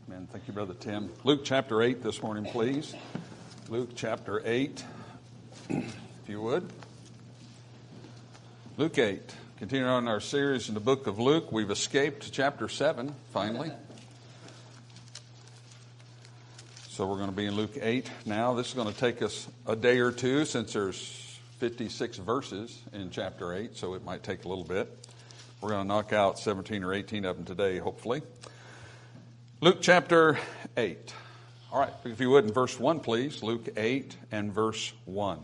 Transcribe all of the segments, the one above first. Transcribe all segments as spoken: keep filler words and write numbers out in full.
Amen. Thank you, Brother Tim. Luke chapter eight this morning, please. Luke chapter eight, if you would. Luke eight. Continuing on our series in the book of Luke, we've escaped chapter seven, finally. So we're going to be in Luke eight now. This is going to take us a day or two since there's fifty-six verses in chapter eight, so it might take a little bit. We're going to knock out seventeen or eighteen of them today, hopefully. Luke chapter eight. All right, if you would, in verse one, please. Luke eight and verse one.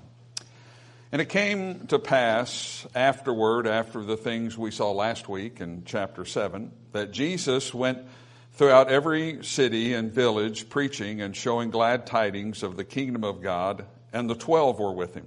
And it came to pass afterward, after the things we saw last week in chapter seven, that Jesus went throughout every city and village, preaching and showing glad tidings of the kingdom of God, and the twelve were with him.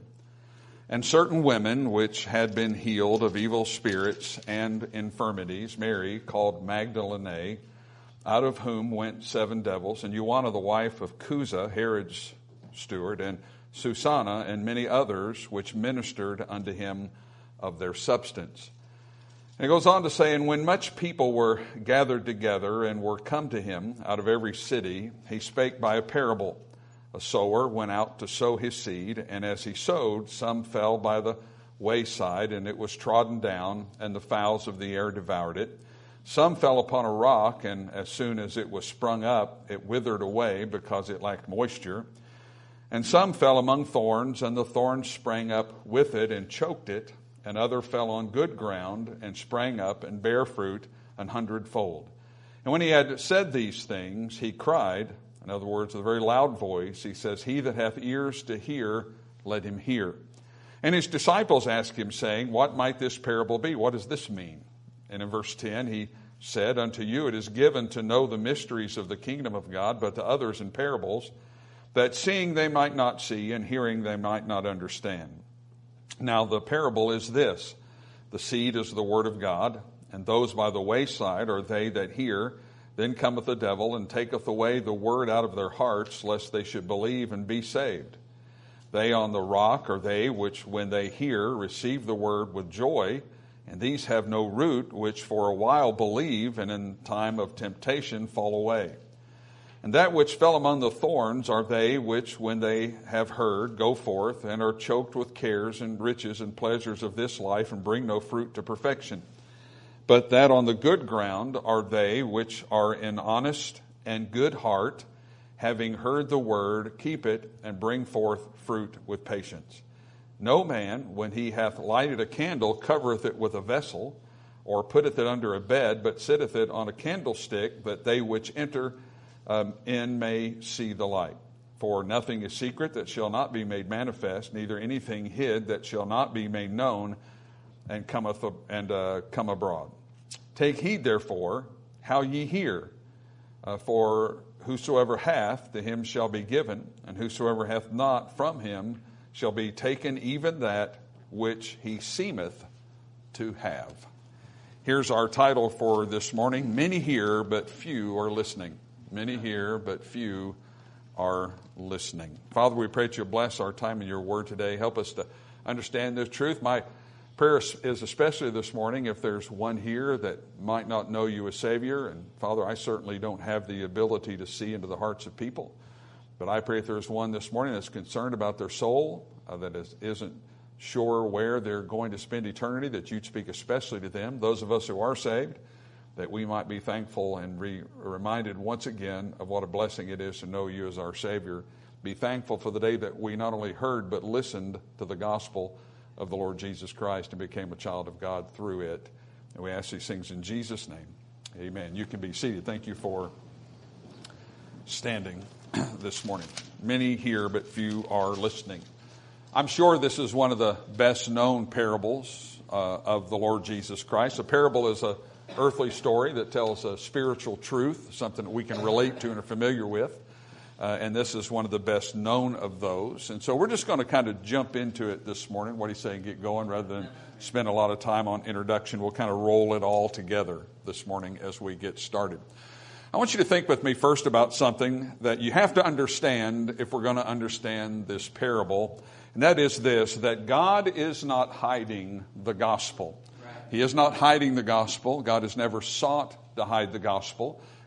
And certain women which had been healed of evil spirits and infirmities, Mary, called Magdalene, out of whom went seven devils, and Joanna the wife of Chuza, Herod's steward, and Susanna, and many others, which ministered unto him of their substance. And it goes on to say, and when much people were gathered together and were come to him out of every city, he spake by a parable. A sower went out to sow his seed, and as he sowed, some fell by the wayside, and it was trodden down, and the fowls of the air devoured it. Some fell upon a rock, and as soon as it was sprung up, it withered away because it lacked moisture. And some fell among thorns, and the thorns sprang up with it and choked it. And other fell on good ground and sprang up and bare fruit an hundredfold. And when he had said these things, he cried, in other words, with a very loud voice, he says, He that hath ears to hear, let him hear. And his disciples asked him, saying, What might this parable be? What does this mean? And in verse ten, he said, Unto you it is given to know the mysteries of the kingdom of God, but to others in parables, that seeing they might not see, and hearing they might not understand. Now the parable is this: the seed is the word of God, and those by the wayside are they that hear. Then cometh the devil, and taketh away the word out of their hearts, lest they should believe and be saved. They on the rock are they which, when they hear, receive the word with joy. And these have no root, which for a while believe, and in time of temptation fall away. And that which fell among the thorns are they which, when they have heard, go forth, and are choked with cares and riches and pleasures of this life, and bring no fruit to perfection. But that on the good ground are they which are in honest and good heart, having heard the word, keep it, and bring forth fruit with patience. No man, when he hath lighted a candle, covereth it with a vessel, or putteth it under a bed, but sitteth it on a candlestick, that they which enter um, in may see the light. For nothing is secret that shall not be made manifest, neither anything hid that shall not be made known, and cometh and uh, come abroad. Take heed, therefore, how ye hear. Uh, for whosoever hath, to him shall be given, and whosoever hath not, from him shall be taken even that which he seemeth to have. Here's our title for this morning: Many hear, but few are listening. Many hear, but few are listening. Father, we pray that you'll bless our time in your word today. Help us to understand this truth. My prayer is especially this morning if there's one here that might not know you as Savior. And Father, I certainly don't have the ability to see into the hearts of people. But I pray if there's one this morning that's concerned about their soul, uh, that is, isn't sure where they're going to spend eternity, that you'd speak especially to them. Those of us who are saved, that we might be thankful and be reminded once again of what a blessing it is to know you as our Savior. Be thankful for the day that we not only heard but listened to the gospel of the Lord Jesus Christ and became a child of God through it. And we ask these things in Jesus' name. Amen. You can be seated. Thank you for standing this morning. Many hear, but few are listening. I'm sure this is one of the best known parables uh, of the Lord Jesus Christ. A parable is an earthly story that tells a spiritual truth, something that we can relate to and are familiar with. Uh, and this is one of the best known of those. And so we're just going to kind of jump into it this morning. What do you say, get going, rather than spend a lot of time on introduction. We'll kind of roll it all together this morning as we get started. I want you to think with me first about something that you have to understand if we're going to understand this parable. And that is this, that God is not hiding the gospel. He is not hiding the gospel. God has never sought to hide the gospel.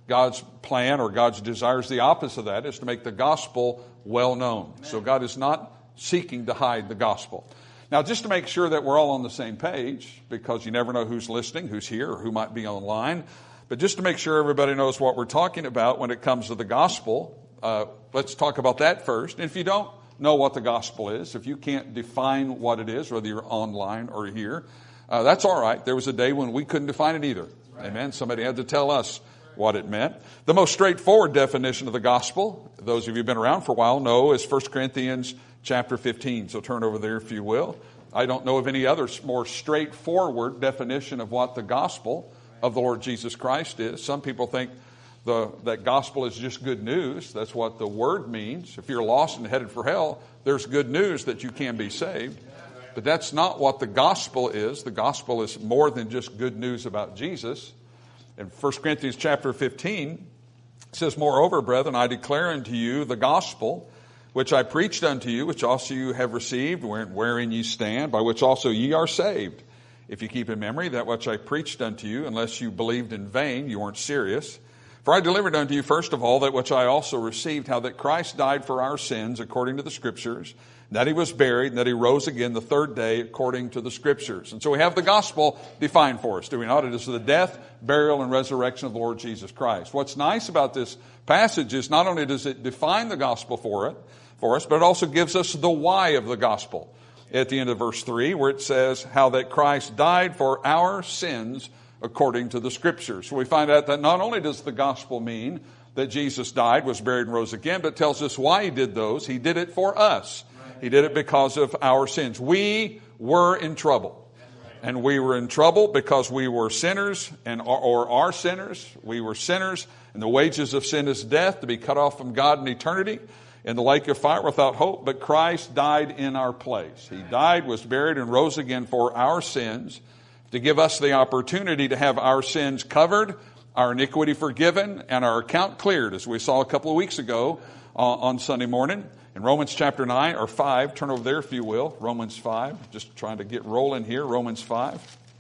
God's plan or God's desire is the opposite of that, is to make the gospel well known. So God is not seeking to hide the gospel. Now, just to make sure that we're all on the same page, because you never know who's listening, who's here, or who might be online, but just to make sure everybody knows what we're talking about when it comes to the gospel, uh, let's talk about that first. And if you don't know what the gospel is, if you can't define what it is, whether you're online or here, uh, that's all right. There was a day when we couldn't define it either. Right. Amen. Somebody had to tell us what it meant. The most straightforward definition of the gospel, those of you who've been around for a while know, is First Corinthians chapter fifteen. So turn over there if you will. I don't know of any other more straightforward definition of what the gospel of the Lord Jesus Christ is. Some people think the that gospel is just good news. That's what the word means. If you're lost and headed for hell, there's good news that you can be saved. But that's not what the gospel is. The gospel is more than just good news about Jesus. In First Corinthians chapter fifteen, it says, "Moreover, brethren, I declare unto you the gospel which I preached unto you, which also you have received, wherein ye stand, by which also ye are saved. If you keep in memory that which I preached unto you, unless you believed in vain," you weren't serious. "For I delivered unto you first of all that which I also received, how that Christ died for our sins according to the Scriptures, that he was buried, and that he rose again the third day according to the Scriptures." And so we have the gospel defined for us, do we not? It is the death, burial, and resurrection of the Lord Jesus Christ. What's nice about this passage is not only does it define the gospel for it, for us, but it also gives us the why of the gospel. At the end of verse three, where it says, how that Christ died for our sins according to the Scriptures. So we find out that not only does the gospel mean that Jesus died, was buried, and rose again, but it tells us why he did those. He did it for us. He did it because of our sins. We were in trouble. And we were in trouble because we were sinners and or are sinners. We were sinners, and the wages of sin is death, to be cut off from God in eternity in the lake of fire without hope. But Christ died in our place. He died, was buried, and rose again for our sins, to give us the opportunity to have our sins covered, our iniquity forgiven, and our account cleared, as we saw a couple of weeks ago uh, on Sunday morning. In Romans chapter nine, or five, turn over there if you will, Romans five, just trying to get rolling here, Romans five.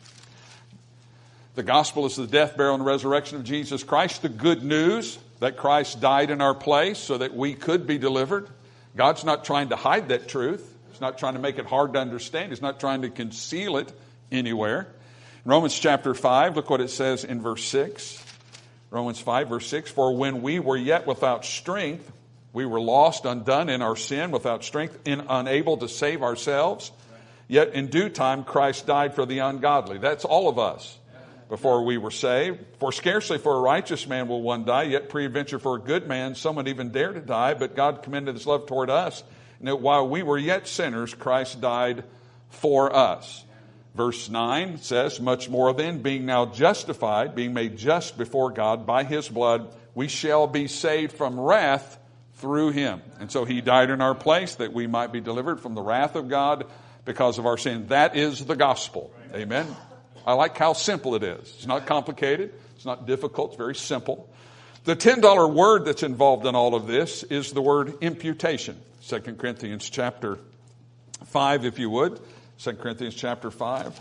The gospel is the death, burial, and resurrection of Jesus Christ, the good news that Christ died in our place so that we could be delivered. God's not trying to hide that truth. He's not trying to make it hard to understand. He's not trying to conceal it anywhere. In Romans chapter five, look what it says in verse six. Romans five, verse six, "For when we were yet without strength, we were lost, undone in our sin, without strength, in, unable to save ourselves. Yet in due time Christ died for the ungodly." That's all of us before we were saved. "For scarcely for a righteous man will one die, yet peradventure for a good man some would even dare to die. But God commended his love toward us, and that while we were yet sinners, Christ died for us." Verse nine says, "Much more then, being now justified, being made just before God by his blood, we shall be saved from wrath through him." And so he died in our place that we might be delivered from the wrath of God because of our sin. That is the gospel. Amen. I like how simple it is. It's not complicated. It's not difficult. It's very simple. The ten dollar word that's involved in all of this is the word imputation. Second Corinthians chapter five, if you would. Second Corinthians chapter five.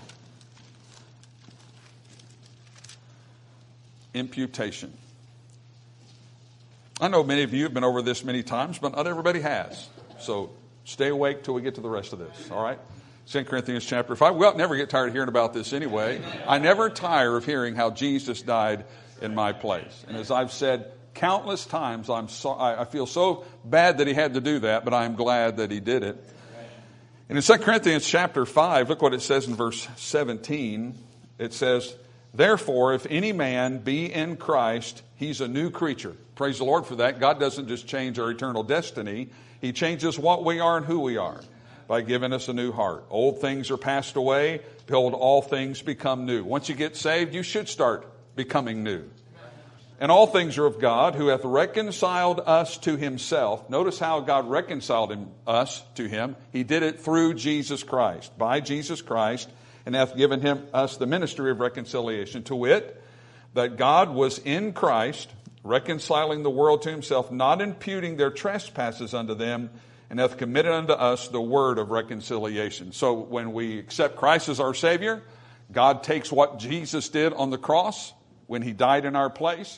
Imputation. I know many of you have been over this many times, but not everybody has. So stay awake till we get to the rest of this, all right? Second Corinthians chapter five. We'll never get tired of hearing about this anyway. I never tire of hearing how Jesus died in my place. And as I've said countless times, I'm so, I feel so bad that he had to do that, but I'm glad that he did it. And in Second Corinthians chapter five, look what it says in verse seventeen. It says, "Therefore, if any man be in Christ, he's a new creature." Praise the Lord for that. God doesn't just change our eternal destiny. He changes what we are and who we are by giving us a new heart. Old things are passed away. Behold, all things become new. Once you get saved, you should start becoming new. "And all things are of God, who hath reconciled us to himself." Notice how God reconciled him, us to him. He did it through Jesus Christ, by Jesus Christ, and hath given him us the ministry of reconciliation, to wit, that God was in Christ, reconciling the world to himself, not imputing their trespasses unto them, and hath committed unto us the word of reconciliation. So when we accept Christ as our Savior, God takes what Jesus did on the cross when he died in our place,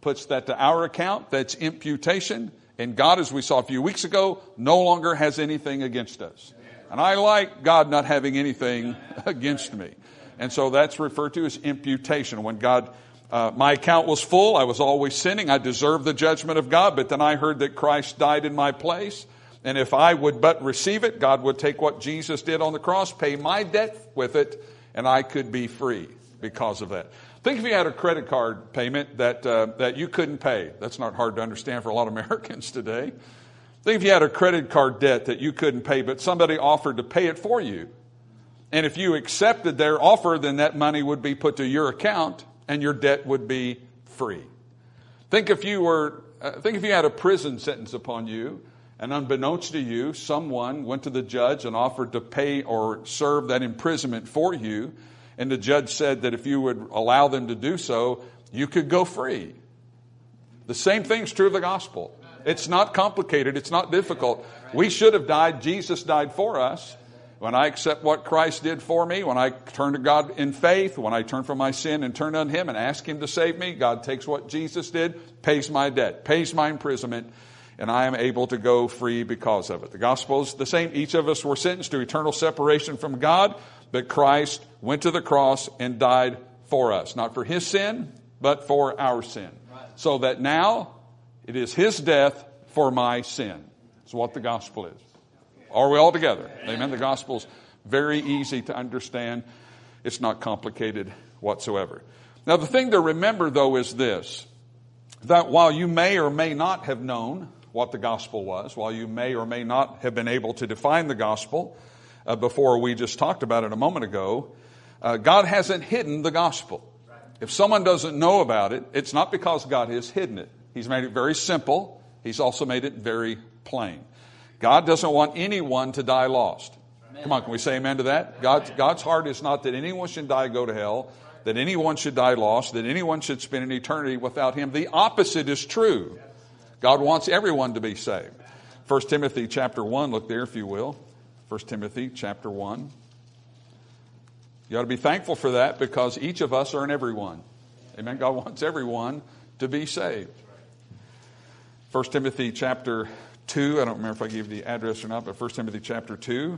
puts that to our account. That's imputation. And God, as we saw a few weeks ago, no longer has anything against us. And I like God not having anything against me. And so that's referred to as imputation. When God, uh, my account was full, I was always sinning, I deserved the judgment of God, but then I heard that Christ died in my place. And if I would but receive it, God would take what Jesus did on the cross, pay my debt with it, and I could be free because of that. Think if you had a credit card payment that uh, that you couldn't pay. That's not hard to understand for a lot of Americans today. Think if you had a credit card debt that you couldn't pay, but somebody offered to pay it for you. And if you accepted their offer, then that money would be put to your account and your debt would be free. Think if you were, uh, think if you had a prison sentence upon you, and unbeknownst to you, someone went to the judge and offered to pay or serve that imprisonment for you. And the judge said that if you would allow them to do so, you could go free. The same thing's true of the gospel. It's not complicated. It's not difficult. We should have died. Jesus died for us. When I accept what Christ did for me, when I turn to God in faith, when I turn from my sin and turn on Him and ask Him to save me, God takes what Jesus did, pays my debt, pays my imprisonment, and I am able to go free because of it. The gospel is the same. Each of us were sentenced to eternal separation from God, but Christ went to the cross and died for us. Not for His sin, but for our sin. So that now it is His death for my sin. That's what the gospel is. Are we all together? Amen. The gospel's very easy to understand. It's not complicated whatsoever. Now the thing to remember though is this, that while you may or may not have known what the gospel was, while you may or may not have been able to define the gospel uh, before we just talked about it a moment ago, uh, God hasn't hidden the gospel. If someone doesn't know about it, it's not because God has hidden it. He's made it very simple. He's also made it very plain. God doesn't want anyone to die lost. Amen. Come on, can we say amen to that? God's, God's heart is not that anyone should die, go to hell, that anyone should die lost, that anyone should spend an eternity without Him. The opposite is true. God wants everyone to be saved. First Timothy chapter one, look there if you will. First Timothy chapter one. You ought to be thankful for that because each of us are in everyone. Amen. God wants everyone to be saved. First Timothy chapter two. I don't remember if I gave the address or not, but First Timothy chapter two.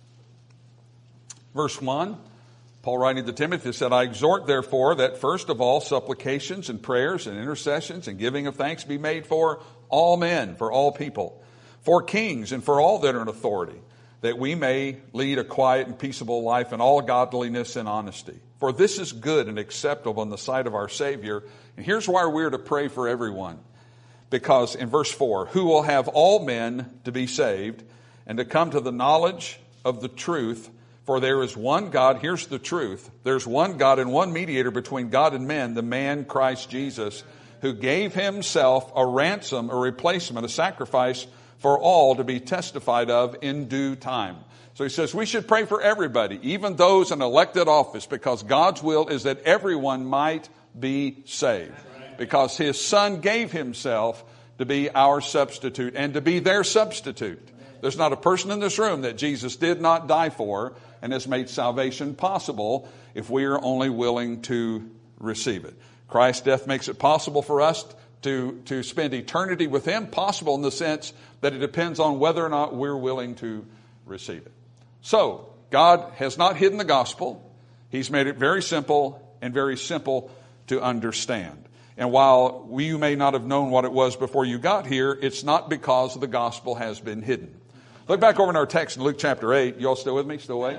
Verse one. Paul writing to Timothy said, I exhort therefore that first of all supplications and prayers and intercessions and giving of thanks be made for all men, for all people, for kings and for all that are in authority, that we may lead a quiet and peaceable life in all godliness and honesty. For this is good and acceptable in the sight of our Savior. And here's why we're to pray for everyone. Because in verse four, who will have all men to be saved and to come to the knowledge of the truth. For there is one God, here's the truth, there's one God and one mediator between God and men, the man Christ Jesus, who gave Himself a ransom, a replacement, a sacrifice for all to be testified of in due time. So he says we should pray for everybody, even those in elected office, because God's will is that everyone might be saved. Because His Son gave Himself to be our substitute and to be their substitute. There's not a person in this room that Jesus did not die for and has made salvation possible if we are only willing to receive it. Christ's death makes it possible for us to, to spend eternity with Him, possible in the sense that it depends on whether or not we're willing to receive it. So, God has not hidden the gospel. He's made it very simple and very simple to understand. And while you may not have known what it was before you got here, it's not because the gospel has been hidden. Look back over in our text in Luke chapter eight. You all still with me? Still wait?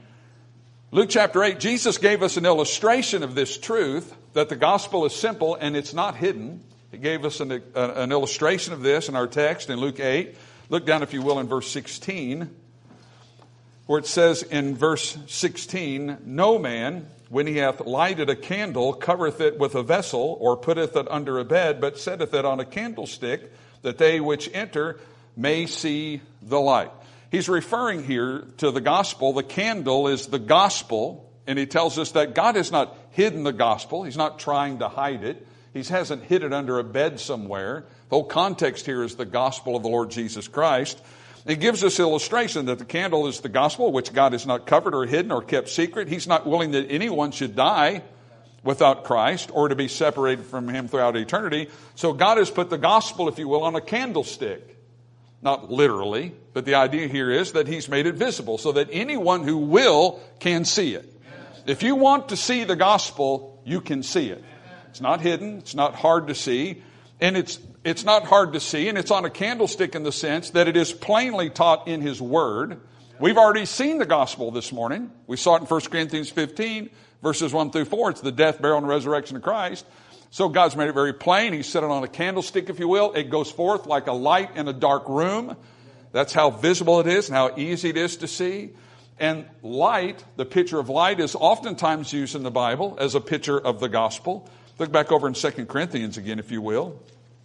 Luke chapter eight, Jesus gave us an illustration of this truth, that the gospel is simple and it's not hidden. He gave us an, a, an illustration of this in our text in Luke eight. Look down, if you will, in verse sixteen, where it says in verse sixteen, no man, when he hath lighted a candle, covereth it with a vessel, or putteth it under a bed, but setteth it on a candlestick, that they which enter may see the light. He's referring here to the gospel. The candle is the gospel, and he tells us that God has not hidden the gospel. He's not trying to hide it. He hasn't hid it under a bed somewhere. The whole context here is the gospel of the Lord Jesus Christ. It gives us illustration that the candle is the gospel, which God has not covered or hidden or kept secret. He's not willing that anyone should die without Christ or to be separated from him throughout eternity. So God has put the gospel, if you will, on a candlestick. Not literally, but the idea here is that he's made it visible so that anyone who will can see it. If you want to see the gospel, you can see it. It's not hidden. It's not hard to see. And it's it's not hard to see. And it's on a candlestick in the sense that it is plainly taught in his word. We've already seen the gospel this morning. We saw it in First Corinthians fifteen, verses one through four. It's the death, burial, and resurrection of Christ. So God's made it very plain. He set it on a candlestick, if you will. It goes forth like a light in a dark room. That's how visible it is and how easy it is to see. And light, the picture of light, is oftentimes used in the Bible as a picture of the gospel. Look back over in Second Corinthians again, if you will.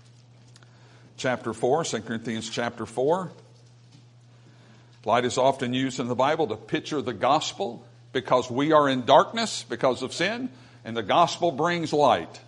Chapter four, Second Corinthians chapter four. Light is often used in the Bible to picture the gospel because we are in darkness because of sin, and the gospel brings light.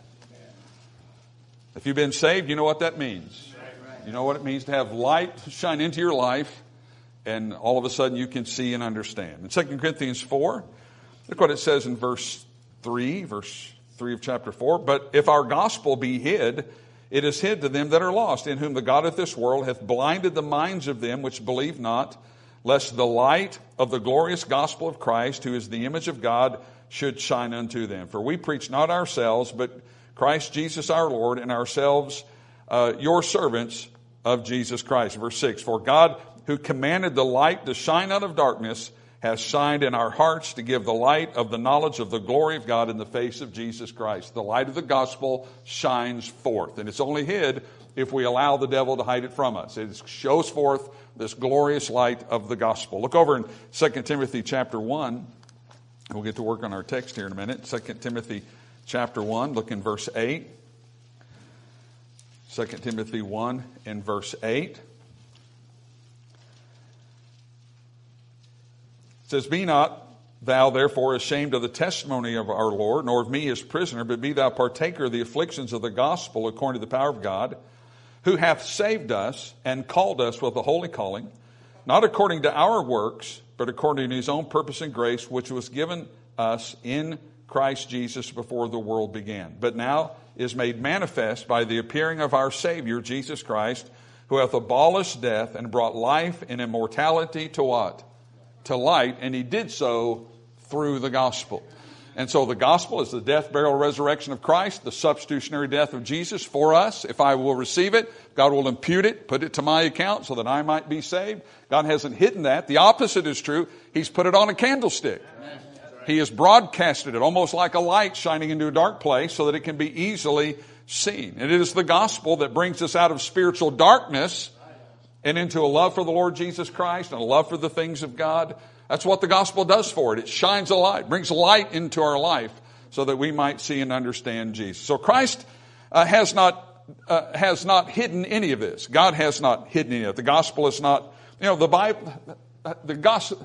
If you've been saved, you know what that means. You know what it means to have light shine into your life, and all of a sudden you can see and understand. In Second Corinthians four, look what it says in verse three, verse three of chapter four. But if our gospel be hid, it is hid to them that are lost, in whom the God of this world hath blinded the minds of them which believe not, lest the light of the glorious gospel of Christ, who is the image of God, should shine unto them. For we preach not ourselves, but Christ Jesus our Lord, and ourselves uh, your servants of Jesus Christ. Verse six, for God, who commanded the light to shine out of darkness, has shined in our hearts to give the light of the knowledge of the glory of God in the face of Jesus Christ. The light of the gospel shines forth, and it's only hid if we allow the devil to hide it from us. It shows forth this glorious light of the gospel. Look over in Second Timothy chapter one. We'll get to work on our text here in a minute. Second Timothy chapter one, look in verse eight. Second Timothy one and verse eight. It says, be not thou therefore ashamed of the testimony of our Lord, nor of me his prisoner, but be thou partaker of the afflictions of the gospel according to the power of God, who hath saved us and called us with a holy calling, not according to our works, but according to his own purpose and grace, which was given us in Christ Jesus before the world began, but now is made manifest by the appearing of our Savior, Jesus Christ, who hath abolished death and brought life and immortality to what? To light, and he did so through the gospel. And so the gospel is the death, burial, resurrection of Christ, the substitutionary death of Jesus for us. If I will receive it, God will impute it, put it to my account so that I might be saved. God hasn't hidden that. The opposite is true. He's put it on a candlestick. He has broadcasted it almost like a light shining into a dark place so that it can be easily seen. And it is the gospel that brings us out of spiritual darkness and into a love for the Lord Jesus Christ and a love for the things of God. That's what the gospel does for it. It shines a light, brings light into our life so that we might see and understand Jesus. So Christ uh, has not uh, has not hidden any of this. God has not hidden any of it. The gospel is not, you know, the Bible, the gospel,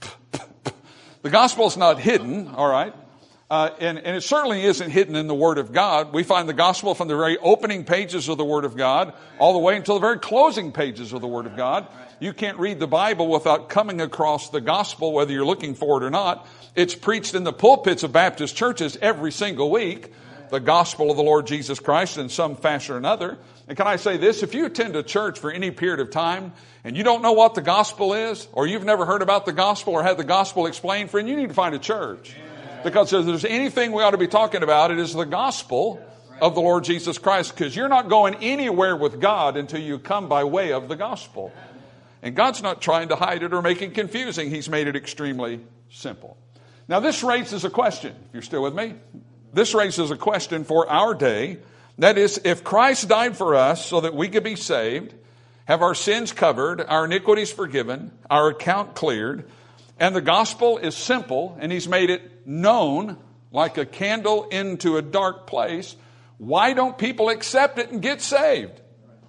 the gospel is not hidden, all right? Uh, and, and it certainly isn't hidden in the Word of God. We find the gospel from the very opening pages of the Word of God all the way until the very closing pages of the Word of God. You can't read the Bible without coming across the gospel, whether you're looking for it or not. It's preached in the pulpits of Baptist churches every single week, the gospel of the Lord Jesus Christ in some fashion or another. And can I say this? If you attend a church for any period of time and you don't know what the gospel is, or you've never heard about the gospel or had the gospel explained for you, you need to find a church. Because if there's anything we ought to be talking about, it is the gospel of the Lord Jesus Christ. Because you're not going anywhere with God until you come by way of the gospel. And God's not trying to hide it or make it confusing. He's made it extremely simple. Now this raises a question, if you're still with me. This raises a question for our day. That is, if Christ died for us so that we could be saved, have our sins covered, our iniquities forgiven, our account cleared, and the gospel is simple, and he's made it known like a candle into a dark place, why don't people accept it and get saved?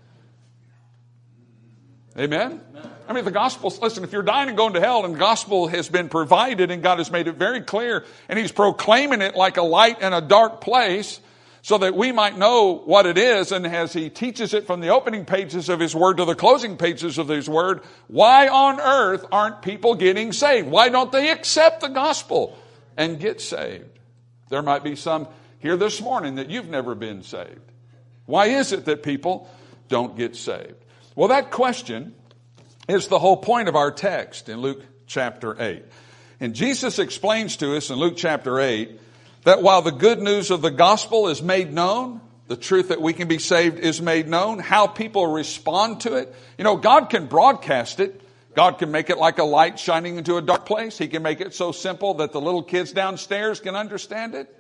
Amen? I mean, the gospel, listen, if you're dying and going to hell and the gospel has been provided and God has made it very clear and he's proclaiming it like a light in a dark place so that we might know what it is, and as he teaches it from the opening pages of his word to the closing pages of his word, why on earth aren't people getting saved? Why don't they accept the gospel and get saved? There might be some here this morning that you've never been saved. Why is it that people don't get saved? Well, that question is the whole point of our text in Luke chapter eight. And Jesus explains to us in Luke chapter eight that while the good news of the gospel is made known, the truth that we can be saved is made known, how people respond to it. You know, God can broadcast it. God can make it like a light shining into a dark place. He can make it so simple that the little kids downstairs can understand it.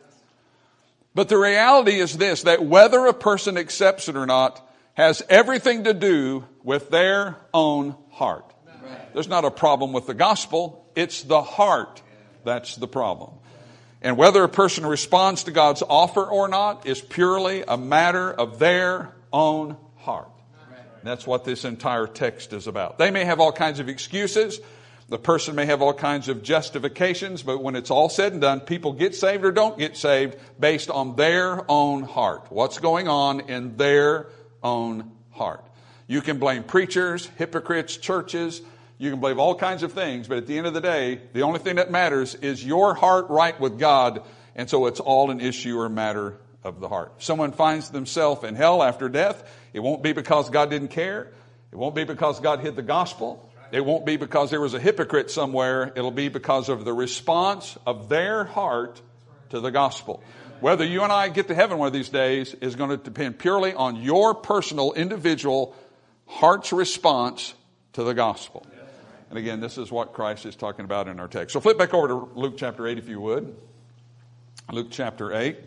But the reality is this, that whether a person accepts it or not has everything to do with their own heart. There's not a problem with the gospel. It's the heart that's the problem. And whether a person responds to God's offer or not is purely a matter of their own heart. That's what this entire text is about. They may have all kinds of excuses. The person may have all kinds of justifications, but when it's all said and done, people get saved or don't get saved based on their own heart. What's going on in their own heart. You can blame preachers, hypocrites, churches. You can blame all kinds of things, but at the end of the day, the only thing that matters is your heart right with God, and so it's all an issue or matter of the heart. If someone finds themselves in hell after death, it won't be because God didn't care. It won't be because God hid the gospel. It won't be because there was a hypocrite somewhere. It'll be because of the response of their heart to the gospel. Whether you and I get to heaven one of these days is going to depend purely on your personal, individual heart's response to the gospel. And again, this is what Christ is talking about in our text. So flip back over to Luke chapter eight, if you would. Luke chapter eight.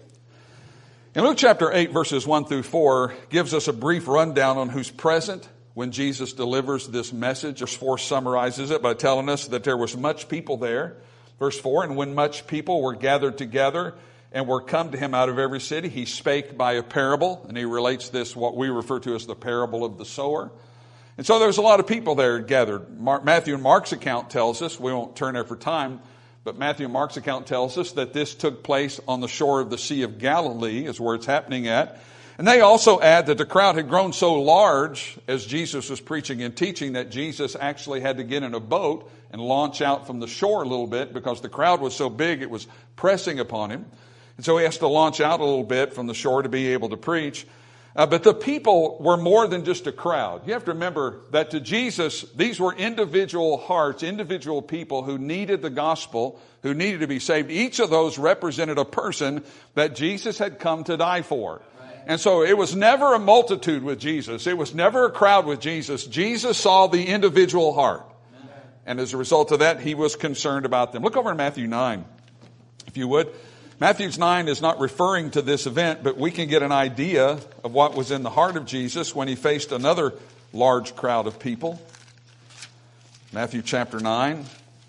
In Luke chapter eight, verses one through four, gives us a brief rundown on who's present when Jesus delivers this message. Verse four summarizes it by telling us that there was much people there. Verse four, and when much people were gathered together and were come to him out of every city, he spake by a parable. And he relates this, what we refer to as the parable of the sower. And so there's a lot of people there gathered. Mark, Matthew and Mark's account tells us, we won't turn there for time, but Matthew and Mark's account tells us that this took place on the shore of the Sea of Galilee is where it's happening at. And they also add that the crowd had grown so large as Jesus was preaching and teaching that Jesus actually had to get in a boat and launch out from the shore a little bit because the crowd was so big it was pressing upon him. And so he has to launch out a little bit from the shore to be able to preach. Uh, but the people were more than just a crowd. You have to remember that to Jesus, these were individual hearts, individual people who needed the gospel, who needed to be saved. Each of those represented a person that Jesus had come to die for. And so it was never a multitude with Jesus. It was never a crowd with Jesus. Jesus saw the individual heart. And as a result of that, he was concerned about them. Look over in Matthew nine, if you would. Matthew nine is not referring to this event, but we can get an idea of what was in the heart of Jesus when he faced another large crowd of people. Matthew chapter nine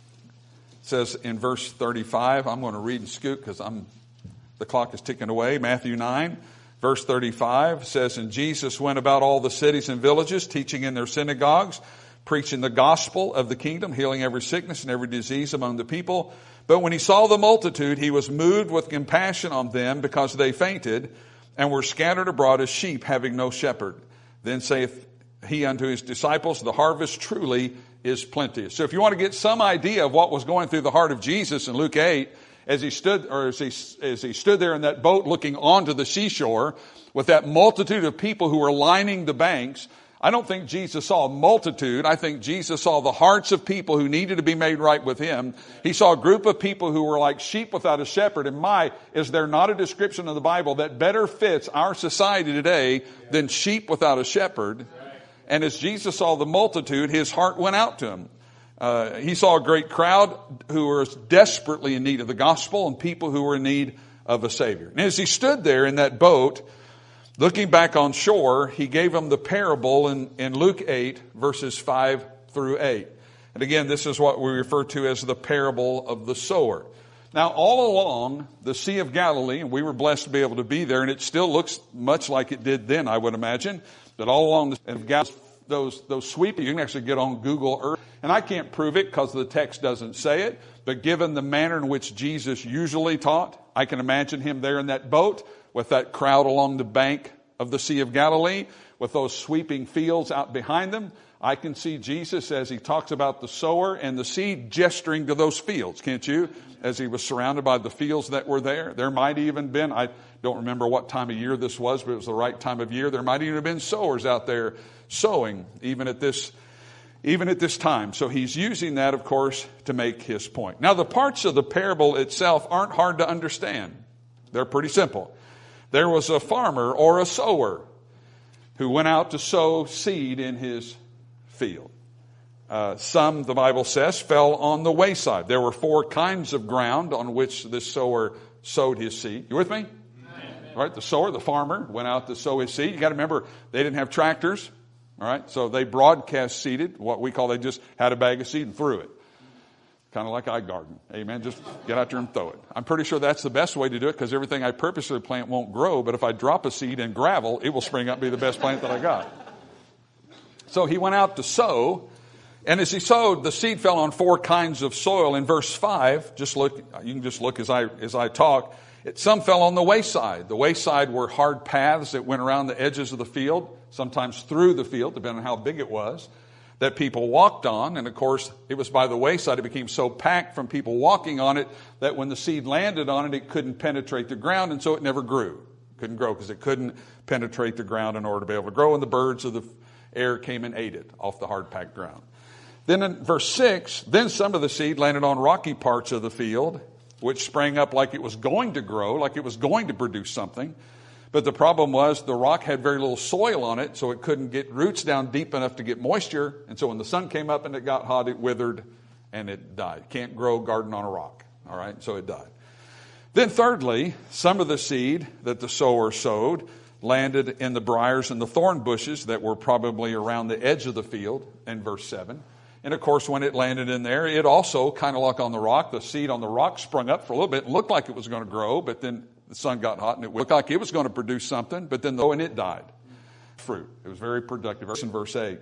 says in verse thirty-five, I'm going to read and scoot because I'm the clock is ticking away. Matthew nine, verse thirty-five says, and Jesus went about all the cities and villages, teaching in their synagogues, preaching the gospel of the kingdom, healing every sickness and every disease among the people. But when he saw the multitude, he was moved with compassion on them because they fainted and were scattered abroad as sheep having no shepherd. Then saith he unto his disciples, the harvest truly is plenteous. So if you want to get some idea of what was going through the heart of Jesus in Luke eight, as he stood, or as he, as he stood there in that boat looking onto the seashore with that multitude of people who were lining the banks, I don't think Jesus saw a multitude. I think Jesus saw the hearts of people who needed to be made right with him. He saw a group of people who were like sheep without a shepherd. And my, is there not a description in the Bible that better fits our society today than sheep without a shepherd? And as Jesus saw the multitude, his heart went out to him. Uh, he saw a great crowd who were desperately in need of the gospel and people who were in need of a Savior. And as he stood there in that boat, looking back on shore, he gave them the parable in, in Luke eight, verses five through eight. And again, this is what we refer to as the parable of the sower. Now, all along the Sea of Galilee, and we were blessed to be able to be there, and it still looks much like it did then, I would imagine, that all along the Sea of Galilee, those, those sweeping, you can actually get on Google Earth. And I can't prove it because the text doesn't say it, but given the manner in which Jesus usually taught, I can imagine him there in that boat with that crowd along the bank of the Sea of Galilee, with those sweeping fields out behind them, I can see Jesus as he talks about the sower and the seed gesturing to those fields, can't you? As he was surrounded by the fields that were there. There might even been, I don't remember what time of year this was, but it was the right time of year. There might even have been sowers out there sowing even at this even at this time. So he's using that, of course, to make his point. Now, the parts of the parable itself aren't hard to understand. They're pretty simple. There was a farmer or a sower who went out to sow seed in his field. Uh, some, the Bible says, fell on the wayside. There were four kinds of ground on which this sower sowed his seed. You with me? Amen. All right, the sower, the farmer, went out to sow his seed. You got to remember, they didn't have tractors. All right, so they broadcast seeded, what we call, they just had a bag of seed and threw it. Kind of like I garden. Amen. Just get out there and throw it. I'm pretty sure that's the best way to do it, because everything I purposely plant won't grow. But if I drop a seed in gravel, it will spring up and be the best plant that I got. So he went out to sow. And as he sowed, the seed fell on four kinds of soil. In verse five, just look, you can just look as I, as I talk. It, some fell on the wayside. The wayside were hard paths that went around the edges of the field, sometimes through the field, depending on how big it was, that people walked on. And of course, it was by the wayside. It became so packed from people walking on it that when the seed landed on it, it couldn't penetrate the ground. And so it never grew. Couldn't grow because it couldn't penetrate the ground in order to be able to grow. And the birds of the air came and ate it off the hard packed ground. Then in verse six, then some of the seed landed on rocky parts of the field, which sprang up like it was going to grow, like it was going to produce something. But the problem was the rock had very little soil on it, so it couldn't get roots down deep enough to get moisture. And so when the sun came up and it got hot, it withered and it died. Can't grow garden on a rock. All right, so it died. Then thirdly, some of the seed that the sower sowed landed in the briars and the thorn bushes that were probably around the edge of the field, in verse seven. And of course, when it landed in there, it also, kind of like on the rock, the seed on the rock sprung up for a little bit and looked like it was going to grow, but then the sun got hot and it looked like it was going to produce something, but then the, and it died. Fruit. It was very productive. In verse eight,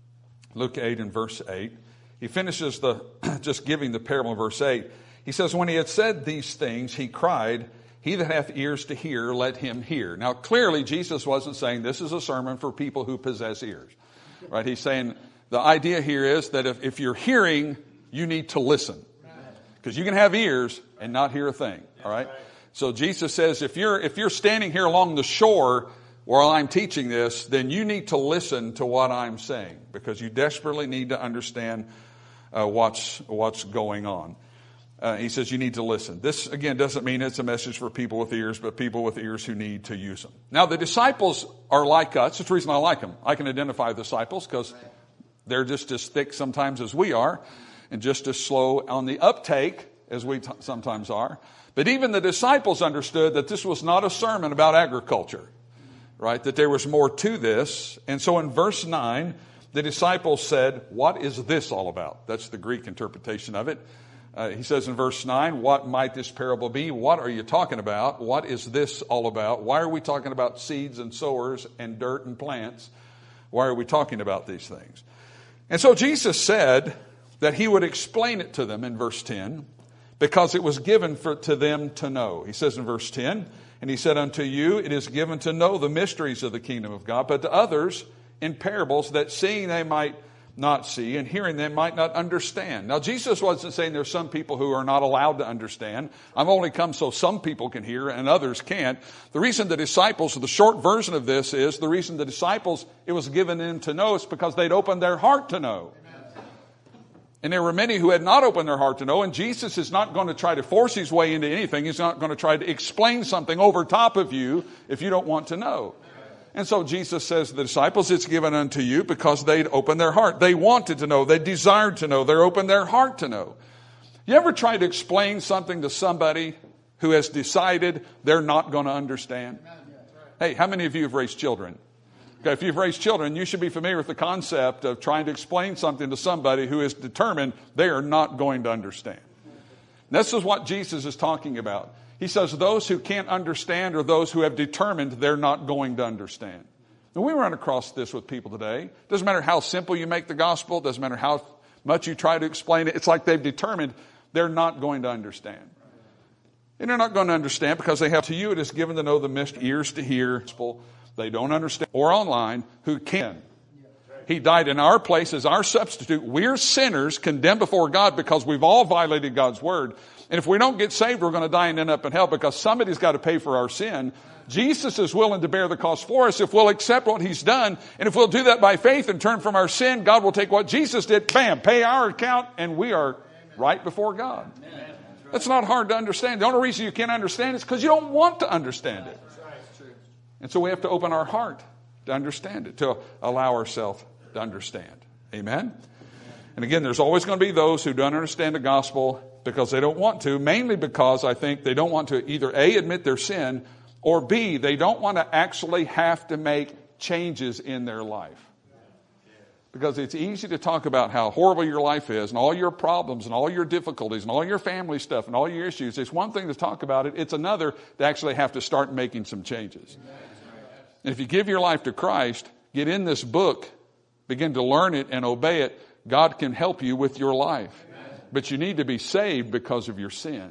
Luke eight and verse eight, he finishes the just giving the parable in verse eight. He says, when he had said these things, he cried, he that hath ears to hear, let him hear. Now, clearly, Jesus wasn't saying this is a sermon for people who possess ears. Right? He's saying, the idea here is that if, if you're hearing, you need to listen. Because you can have ears and not hear a thing. All right? So Jesus says, if you're, if you're standing here along the shore while I'm teaching this, then you need to listen to what I'm saying. Because you desperately need to understand uh, what's, what's going on. Uh, he says you need to listen. This, again, doesn't mean it's a message for people with ears, but people with ears who need to use them. Now, the disciples are like us. That's the reason I like them. I can identify the disciples because they're just as thick sometimes as we are and just as slow on the uptake as we t- sometimes are. But even the disciples understood that this was not a sermon about agriculture, right? That there was more to this. And so in verse nine, the disciples said, what is this all about? That's the Greek interpretation of it. Uh, he says in verse nine, what might this parable be? What are you talking about? What is this all about? Why are we talking about seeds and sowers and dirt and plants? Why are we talking about these things? And so Jesus said that he would explain it to them in verse ten because it was given for, to them to know. He says in verse ten, and he said unto you, it is given to know the mysteries of the kingdom of God, but to others in parables that seeing they might not see and hearing they might not understand. Now, Jesus wasn't saying there's some people who are not allowed to understand. I've only come so some people can hear and others can't. The reason the disciples, the short version of this is, the reason the disciples, it was given them to know is because they'd opened their heart to know. And there were many who had not opened their heart to know, and Jesus is not going to try to force his way into anything. He's not going to try to explain something over top of you if you don't want to know. And so Jesus says to the disciples, it's given unto you because they'd opened their heart. They wanted to know. They desired to know. They opened their heart to know. You ever try to explain something to somebody who has decided they're not going to understand? Hey, how many of you have raised children? Okay, if you've raised children, you should be familiar with the concept of trying to explain something to somebody who is determined they are not going to understand. This is what Jesus is talking about. He says those who can't understand are those who have determined they're not going to understand. And we run across this with people today. Doesn't matter how simple you make the gospel. Doesn't matter how much you try to explain it. It's like they've determined they're not going to understand. And they're not going to understand because they have to you it is given to know the mystery, ears to hear, they don't understand, or online, who can. He died in our place as our substitute. We're sinners condemned before God because we've all violated God's word. And if we don't get saved, we're going to die and end up in hell because somebody's got to pay for our sin. Jesus is willing to bear the cost for us if we'll accept what he's done. And if we'll do that by faith and turn from our sin, God will take what Jesus did, bam, pay our account, and we are right before God. That's not hard to understand. The only reason you can't understand it is because you don't want to understand it. And so we have to open our heart to understand it, to allow ourselves to understand. Amen? And again, there's always going to be those who don't understand the gospel because they don't want to, mainly because I think they don't want to either A, admit their sin, or B, they don't want to actually have to make changes in their life. Because it's easy to talk about how horrible your life is and all your problems and all your difficulties and all your family stuff and all your issues. It's one thing to talk about it. It's another to actually have to start making some changes. And if you give your life to Christ, get in this book, begin to learn it and obey it, God can help you with your life. But you need to be saved because of your sin.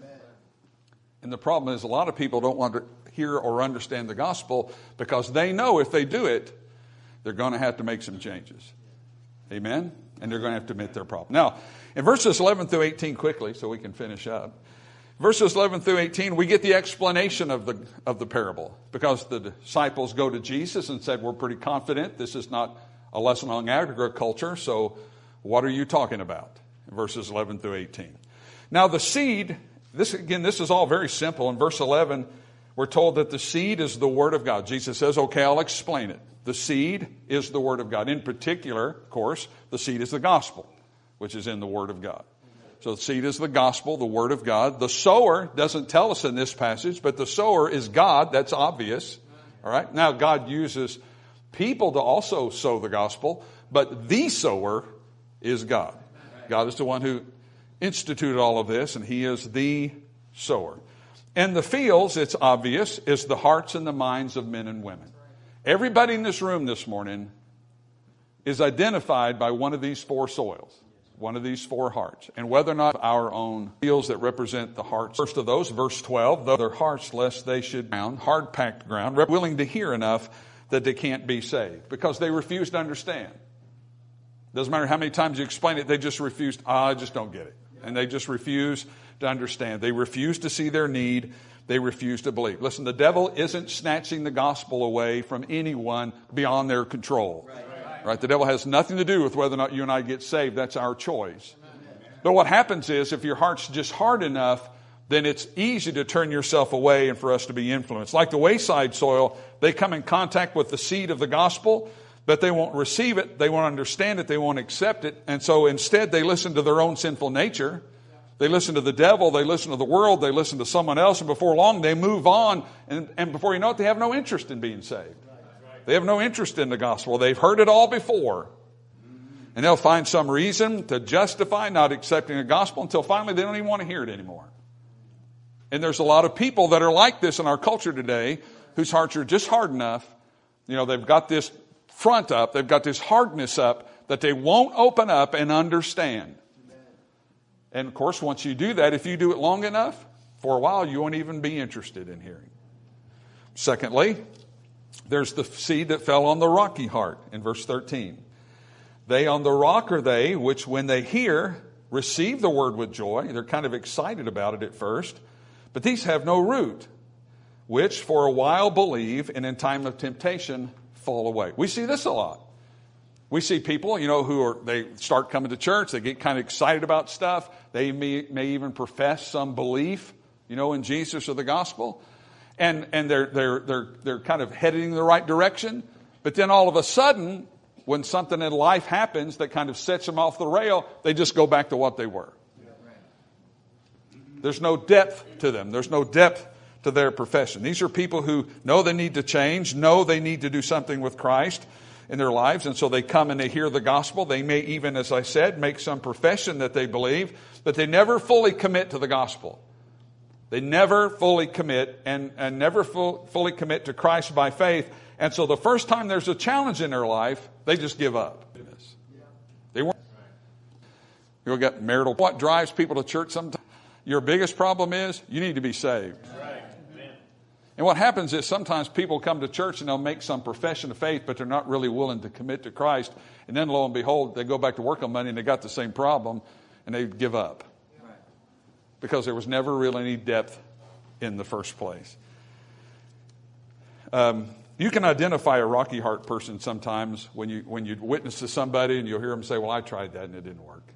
And the problem is a lot of people don't want to hear or understand the gospel because they know if they do it, they're going to have to make some changes. Amen? And they're going to have to admit their problem. Now, in verses eleven through eighteen, quickly, so we can finish up. Verses eleven through eighteen, we get the explanation of the of the parable. Because the disciples go to Jesus and said, we're pretty confident this is not a lesson on agriculture, so what are you talking about? Verses eleven through eighteen. Now the seed, this again, this is all very simple. In verse eleven, we're told that the seed is the word of God. Jesus says, okay, I'll explain it. The seed is the word of God. In particular, of course, the seed is the gospel, which is in the word of God. So the seed is the gospel, the word of God. The sower doesn't tell us in this passage, but the sower is God. That's obvious. All right. Now God uses people to also sow the gospel, but the sower is God. God is the one who instituted all of this, and he is the sower. And the fields, it's obvious, is the hearts and the minds of men and women. Everybody in this room this morning is identified by one of these four soils, one of these four hearts. And whether or not our own fields that represent the hearts. First of those, verse twelve, though their hearts, lest they should ground, hard-packed ground, willing to hear enough that they can't be saved because they refuse to understand. Doesn't matter how many times you explain it, they just refuse. Ah, I just don't get it. And they just refuse to understand. They refuse to see their need. They refuse to believe. Listen, the devil isn't snatching the gospel away from anyone beyond their control. Right. Right? The devil has nothing to do with whether or not you and I get saved. That's our choice. But what happens is if your heart's just hard enough, then it's easy to turn yourself away and for us to be influenced. Like the wayside soil, they come in contact with the seed of the gospel, but they won't receive it, they won't understand it, they won't accept it. And so instead they listen to their own sinful nature. They listen to the devil, they listen to the world, they listen to someone else, and before long they move on, and, and before you know it, they have no interest in being saved. They have no interest in the gospel. They've heard it all before. And they'll find some reason to justify not accepting the gospel until finally they don't even want to hear it anymore. And there's a lot of people that are like this in our culture today whose hearts are just hard enough. You know, they've got this front up, they've got this hardness up that they won't open up and understand. And of course, once you do that, if you do it long enough, for a while you won't even be interested in hearing. Secondly, there's the seed that fell on the rocky heart in verse thirteen. They on the rock are they, which when they hear, receive the word with joy. They're kind of excited about it at first. But these have no root, which for a while believe, and in time of temptation fall away. We see this a lot. We see people, you know, who are, they start coming to church, they get kind of excited about stuff. They may, may even profess some belief, you know, in Jesus or the gospel. And, and they're, they're, they're, they're kind of heading in the right direction. But then all of a sudden, when something in life happens that kind of sets them off the rail, they just go back to what they were. There's no depth to them. There's no depth to their profession. These are people who know they need to change, know they need to do something with Christ in their lives. And so they come and they hear the gospel. They may even, as I said, make some profession that they believe, but they never fully commit to the gospel. They never fully commit and, and never full, fully commit to Christ by faith. And so the first time there's a challenge in their life, they just give up. They weren't. You'll get marital. What drives people to church sometimes? Your biggest problem is you need to be saved. And what happens is sometimes people come to church and they'll make some profession of faith, but they're not really willing to commit to Christ. And then lo and behold, they go back to work on Monday and they got the same problem and they give up. Because there was never really any depth in the first place. Um, you can identify a rocky heart person sometimes when you when you witness to somebody and you'll hear them say, well, I tried that and it didn't work.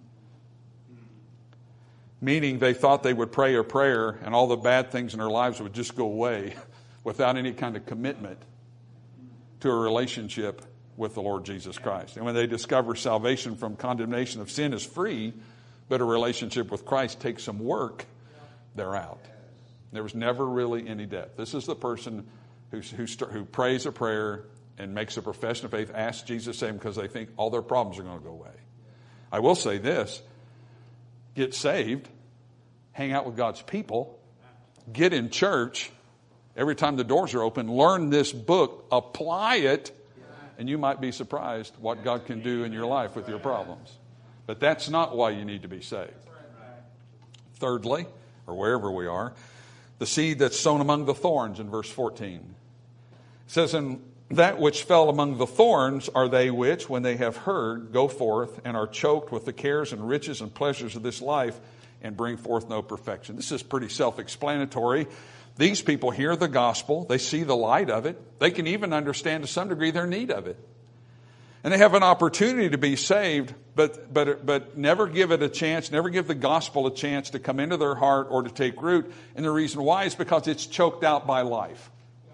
Meaning they thought they would pray a prayer and all the bad things in their lives would just go away without any kind of commitment to a relationship with the Lord Jesus Christ. And when they discover salvation from condemnation of sin is free, but a relationship with Christ takes some work, they're out. There was never really any depth. This is the person who, who, who prays a prayer and makes a profession of faith, asks Jesus to save them because they think all their problems are going to go away. I will say this. Get saved, hang out with God's people, get in church every time the doors are open, learn this book, apply it, and you might be surprised what God can do in your life with your problems. But that's not why you need to be saved. Thirdly, or wherever we are, the seed that's sown among the thorns in verse fourteen. It says, and that which fell among the thorns are they which, when they have heard, go forth and are choked with the cares and riches and pleasures of this life and bring forth no perfection. This is pretty self-explanatory. These people hear the gospel. They see the light of it. They can even understand to some degree their need of it. And they have an opportunity to be saved, but, but, but never give it a chance, never give the gospel a chance to come into their heart or to take root. And the reason why is because it's choked out by life.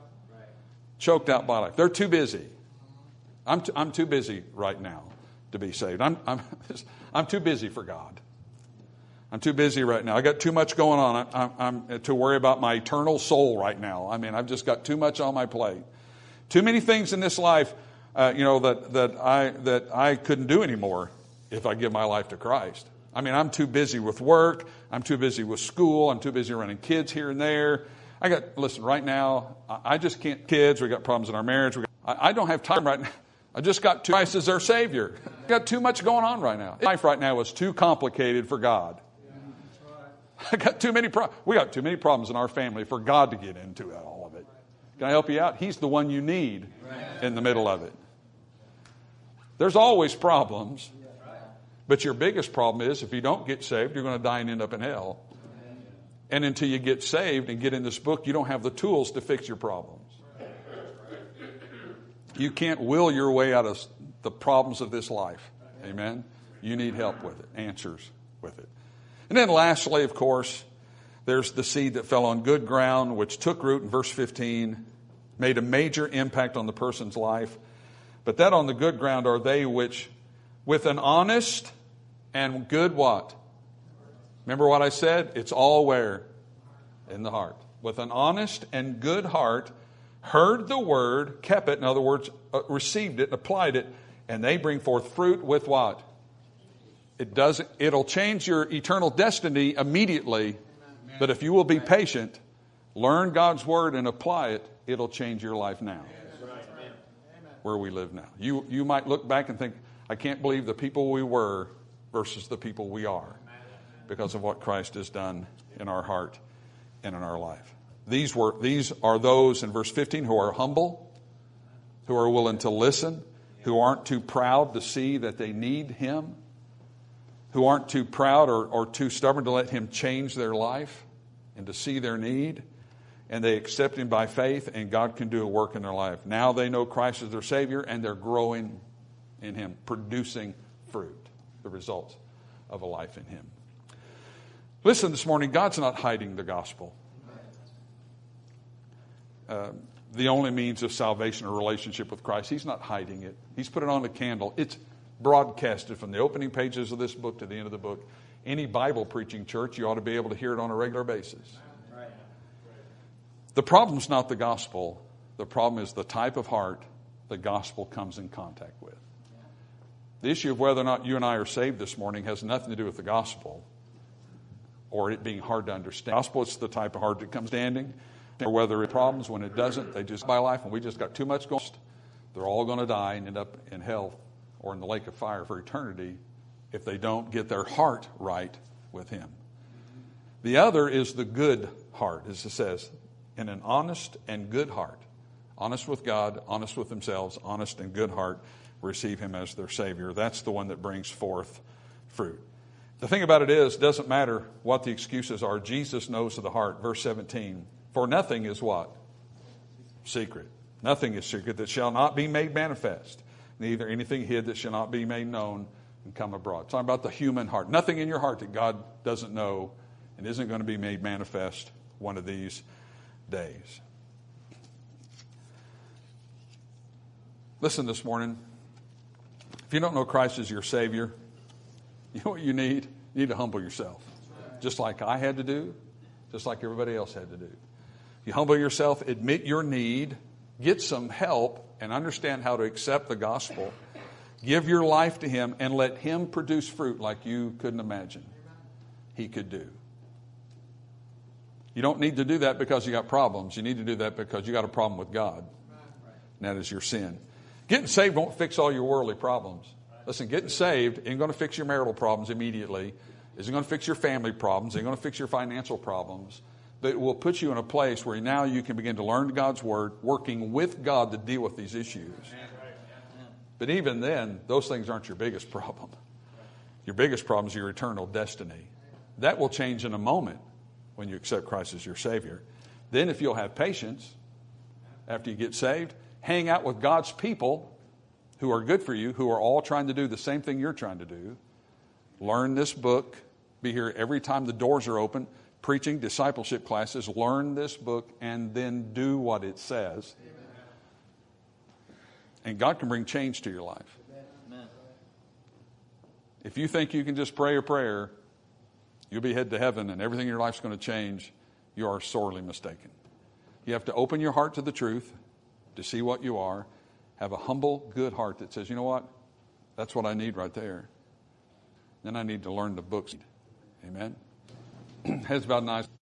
Choked out by life. They're too busy. I'm too, I'm too busy right now to be saved. I'm, I'm, I'm too busy for God. I'm too busy right now. I got too much going on. I'm, I'm to worry about my eternal soul right now. I mean, I've just got too much on my plate. Too many things in this life, uh, you know, that, that I that I couldn't do anymore if I give my life to Christ. I mean, I'm too busy with work. I'm too busy with school. I'm too busy running kids here and there. I got, listen, right now, I just can't, kids, we got problems in our marriage. We got, I, I don't have time right now. I just got too, Christ as their Savior. Got too much going on right now. Life right now is too complicated for God. I got too many problems. We got too many problems in our family for God to get into all of it. Can I help you out? He's the one you need in the middle of it. There's always problems. But your biggest problem is if you don't get saved, you're going to die and end up in hell. And until you get saved and get in this book, you don't have the tools to fix your problems. You can't will your way out of the problems of this life. Amen? You need help with it, answers with it. And then lastly, of course, there's the seed that fell on good ground, which took root in verse fifteen, made a major impact on the person's life. But that on the good ground are they which, with an honest and good what? Remember what I said? It's all where? In the heart. With an honest and good heart, heard the word, kept it, in other words, uh, received it, applied it, and they bring forth fruit with what? It doesn't, it'll change your eternal destiny immediately, Amen. But if you will be patient, learn God's word and apply it, it'll change your life now. Right. Where we live now. You, you might look back and think, I can't believe the people we were versus the people we are because of what Christ has done in our heart and in our life. These were these are those in verse fifteen who are humble, who are willing to listen, who aren't too proud to see that they need Him, who aren't too proud or, or too stubborn to let Him change their life and to see their need, and they accept Him by faith, and God can do a work in their life. Now they know Christ is their Savior, and they're growing in Him, producing fruit, the results of a life in Him. Listen, this morning, God's not hiding the gospel. Uh, the only means of salvation or relationship with Christ. He's not hiding it. He's put it on a candle. It's broadcasted from the opening pages of this book to the end of the book. Any Bible preaching church, you ought to be able to hear it on a regular basis. Right. The problem's not the gospel. The problem is the type of heart the gospel comes in contact with. The issue of whether or not you and I are saved this morning has nothing to do with the gospel or it being hard to understand. The gospel, it's the type of heart that comes standing. Or whether it problems, when it doesn't, they just by life, and we just got too much going on. They're all going to die and end up in hell or in the lake of fire for eternity if they don't get their heart right with Him. The other is the good heart, as it says. in an honest and good heart, honest with God, honest with themselves, honest and good heart, receive him as their Savior. That's the one that brings forth fruit. The thing about it is, it doesn't matter what the excuses are. Jesus knows of the heart. Verse seventeen, for nothing is what? Secret. Nothing is secret that shall not be made manifest. Neither anything hid that shall not be made known and come abroad. It's talking about the human heart. Nothing in your heart that God doesn't know and isn't going to be made manifest one of these days. Listen this morning. If you don't know Christ as your Savior, you know what you need? You need to humble yourself. Just like I had to do, just like everybody else had to do. You humble yourself, admit your need, get some help, and understand how to accept the gospel. Give your life to him and let him produce fruit like you couldn't imagine he could do. You don't need to do that because you got problems. You need to do that because you got a problem with God. And that is your sin. Getting saved won't fix all your worldly problems. Listen, getting saved ain't going to fix your marital problems immediately. Isn't going to fix your family problems. Ain't going to fix your financial problems. But it will put you in a place where now you can begin to learn God's word, working with God to deal with these issues. But even then, those things aren't your biggest problem. Your biggest problem is your eternal destiny. That will change in a moment when you accept Christ as your Savior. Then if you'll have patience after you get saved, hang out with God's people who are good for you, who are all trying to do the same thing you're trying to do. Learn this book. Be here every time the doors are open. Preaching, discipleship classes. Learn this book and then do what it says. And God can bring change to your life. Amen. If you think you can just pray a prayer, you'll be headed to heaven and everything in your life's going to change, you are sorely mistaken. You have to open your heart to the truth, to see what you are. Have a humble, good heart that says, you know what? That's what I need right there. Then I need to learn the books. Amen. Heads bowed and eyes.